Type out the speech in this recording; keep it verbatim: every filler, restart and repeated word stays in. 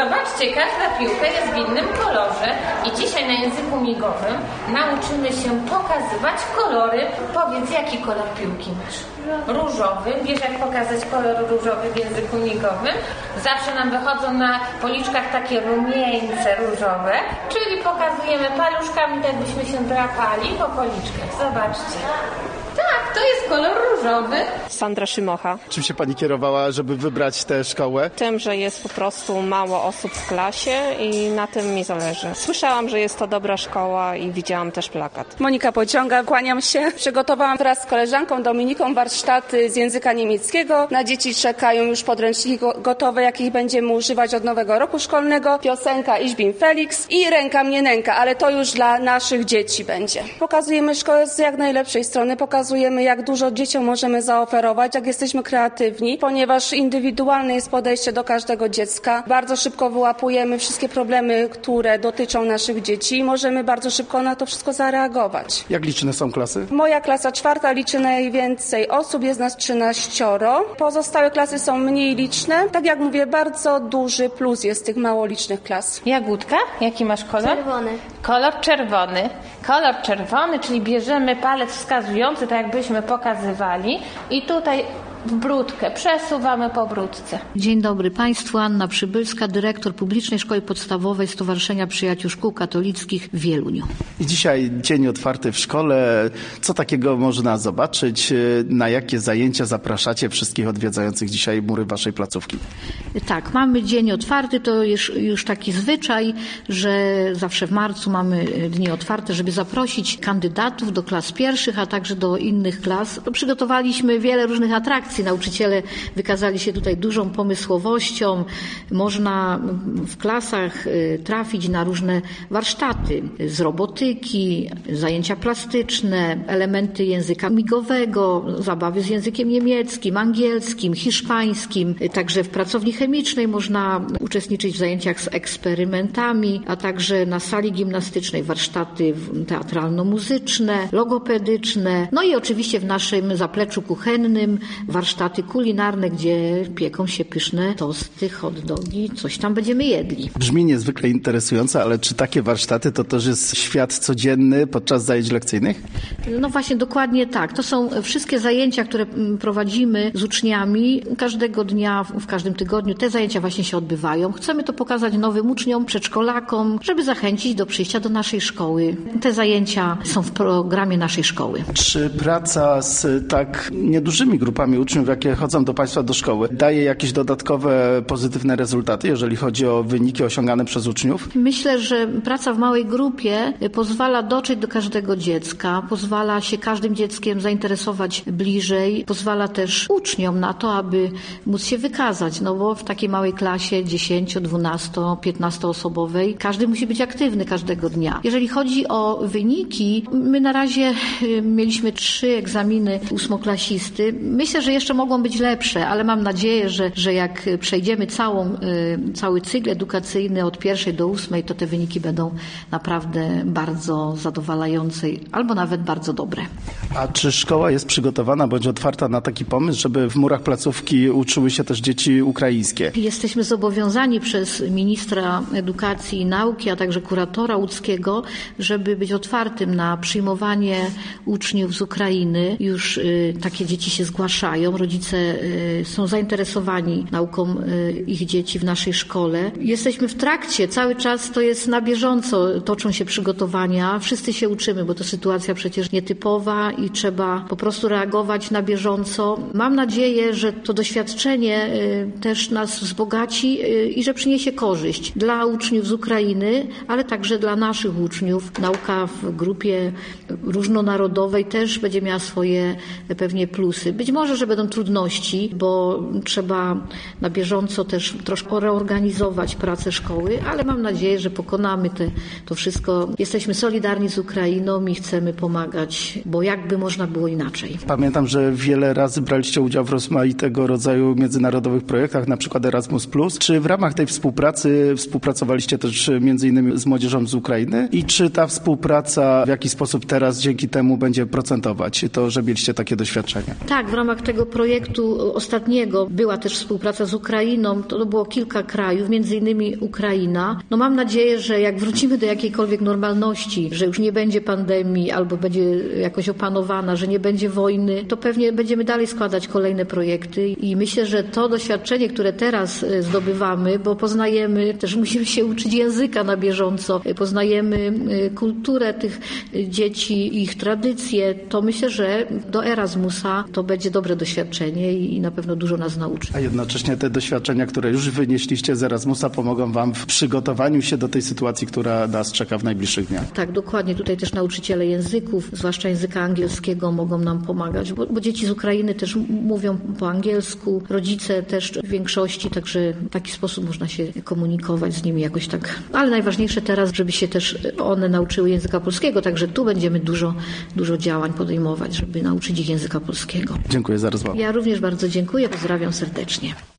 zobaczcie, każda piłka jest w innym kolorze i dzisiaj na języku migowym nauczymy się pokazywać kolory. Powiedz, jaki kolor piłki masz? Różowy. Wiesz, jak pokazać kolor różowy w języku migowym? Zawsze nam wychodzą na policzkach takie rumieńce różowe, czyli pokazujemy paluszkami, tak byśmy się drapali po policzkach. Zobaczcie. Tak, to jest kolor różowy. Sandra Szymocha. Czym się pani kierowała, żeby wybrać tę szkołę? Tym, że jest po prostu mało osób w klasie i na tym mi zależy. Słyszałam, że jest to dobra szkoła i widziałam też plakat. Monika Pociąga, kłaniam się. Przygotowałam wraz z koleżanką Dominiką warsztaty z języka niemieckiego. Na dzieci czekają już podręczniki gotowe, jakich będziemy używać od nowego roku szkolnego. Piosenka Ich bin Felix i Ręka mnie nęka, ale to już dla naszych dzieci będzie. Pokazujemy szkołę z jak najlepszej strony, pokazujemy Pokazujemy, jak dużo dzieciom możemy zaoferować, jak jesteśmy kreatywni, ponieważ indywidualne jest podejście do każdego dziecka. Bardzo szybko wyłapujemy wszystkie problemy, które dotyczą naszych dzieci i możemy bardzo szybko na to wszystko zareagować. Jak liczne są klasy? Moja klasa czwarta liczy najwięcej osób, jest nas trzynaścioro. Pozostałe klasy są mniej liczne. Tak jak mówię, bardzo duży plus jest tych mało licznych klas. Jagódka, jaki masz kolor? Czerwony. Kolor czerwony. Kolor czerwony, czyli bierzemy palec wskazujący, tak jakbyśmy pokazywali i tutaj w brudkę przesuwamy po brudce. Dzień dobry Państwu, Anna Przybylska, dyrektor Publicznej Szkoły Podstawowej Stowarzyszenia Przyjaciół Szkół Katolickich w Wieluniu. I dzisiaj dzień otwarty w szkole. Co takiego można zobaczyć? Na jakie zajęcia zapraszacie wszystkich odwiedzających dzisiaj mury waszej placówki? Tak, mamy dzień otwarty, to już, już taki zwyczaj, że zawsze w marcu mamy dni otwarte, żeby zaprosić kandydatów do klas pierwszych, a także do innych klas. Przygotowaliśmy wiele różnych atrakcji. Nauczyciele wykazali się tutaj dużą pomysłowością. Można w klasach trafić na różne warsztaty z robotyki, zajęcia plastyczne, elementy języka migowego, zabawy z językiem niemieckim, angielskim, hiszpańskim. Także w pracowni chemicznej można uczestniczyć w zajęciach z eksperymentami, a także na sali gimnastycznej warsztaty teatralno-muzyczne, logopedyczne. No i oczywiście w naszym zapleczu kuchennym warsztaty kulinarne, gdzie pieką się pyszne tosty, hot dogi, coś tam będziemy jedli. Brzmi niezwykle interesująco, ale czy takie warsztaty to też jest świat codzienny podczas zajęć lekcyjnych? No właśnie, dokładnie tak. To są wszystkie zajęcia, które prowadzimy z uczniami. Każdego dnia, w każdym tygodniu te zajęcia właśnie się odbywają. Chcemy to pokazać nowym uczniom, przedszkolakom, żeby zachęcić do przyjścia do naszej szkoły. Te zajęcia są w programie naszej szkoły. Czy praca z tak niedużymi grupami uczniów, jakie chodzą do Państwa do szkoły, daje jakieś dodatkowe pozytywne rezultaty, jeżeli chodzi o wyniki osiągane przez uczniów? Myślę, że praca w małej grupie pozwala dotrzeć do każdego dziecka, pozwala się każdym dzieckiem zainteresować bliżej, pozwala też uczniom na to, aby móc się wykazać, no bo w takiej małej klasie dziesięcio, dwunasto, piętnasto osobowej każdy musi być aktywny każdego dnia. Jeżeli chodzi o wyniki, my na razie mieliśmy trzy egzaminy ósmoklasisty. Myślę, że jeszcze mogą być lepsze, ale mam nadzieję, że, że jak przejdziemy całą, cały cykl edukacyjny od pierwszej do ósmej, to te wyniki będą naprawdę bardzo zadowalające albo nawet bardzo dobre. A czy szkoła jest przygotowana bądź otwarta na taki pomysł, żeby w murach placówki uczyły się też dzieci ukraińskie? Jesteśmy zobowiązani przez ministra edukacji i nauki, a także kuratora łódzkiego, żeby być otwartym na przyjmowanie uczniów z Ukrainy. Już y, takie dzieci się zgłaszają. Rodzice y, są zainteresowani nauką y, ich dzieci w naszej szkole. Jesteśmy w trakcie, cały czas to jest na bieżąco, toczą się przygotowania. Wszyscy się uczymy, bo to sytuacja przecież nietypowa i trzeba po prostu reagować na bieżąco. Mam nadzieję, że to doświadczenie y, też nas wzbogaci y, i że przyniesie korzyść dla uczniów z Ukrainy, ale także dla naszych uczniów. Nauka w grupie różnonarodowej też będzie miała swoje pewnie plusy. Być może, że będą trudności, bo trzeba na bieżąco też troszkę reorganizować pracę szkoły, ale mam nadzieję, że pokonamy te, to wszystko. Jesteśmy solidarni z Ukrainą i chcemy pomagać, bo jakby można było inaczej. Pamiętam, że wiele razy braliście udział w rozmaitego rodzaju międzynarodowych projektach, na przykład Erasmus plus. Czy w ramach tej współpracy współpracowaliście też między innymi z młodzieżą z Ukrainy? I czy ta współpraca w jakiś sposób teraz dzięki temu będzie procentować to, że mieliście takie doświadczenia? Tak, w ramach tego projektu ostatniego była też współpraca z Ukrainą, to było kilka krajów, między innymi Ukraina. No mam nadzieję, że jak wrócimy do jakiejkolwiek normalności, że już nie będzie pandemii albo będzie jakoś opanowana, że nie będzie wojny, to pewnie będziemy dalej składać kolejne projekty i myślę, że to doświadczenie, które teraz zdobywamy, bo poznajemy, też musimy się uczyć języka na bieżąco, poznajemy kulturę tych dzieci, ich tradycje, to myślę, że do Erasmusa to będzie dobre doświadczenie i na pewno dużo nas nauczy. A jednocześnie te doświadczenia, które już wynieśliście z Erasmusa, pomogą Wam w przygotowaniu się do tej sytuacji, która nas czeka w najbliższych dniach. Tak, dokładnie. Tutaj też nauczyciele języków, zwłaszcza języka angielskiego, mogą nam pomagać, bo, bo dzieci z Ukrainy też mówią po angielsku, rodzice też w większości, także w taki sposób można się komunikować z nimi jakoś tak. Ale najważniejsze teraz, żeby się też one nauczyły języka polskiego, także tu będziemy dużo, dużo działań podejmować, żeby nauczyć ich języka polskiego. Dziękuję za rozmowę. Ja również bardzo dziękuję, pozdrawiam serdecznie.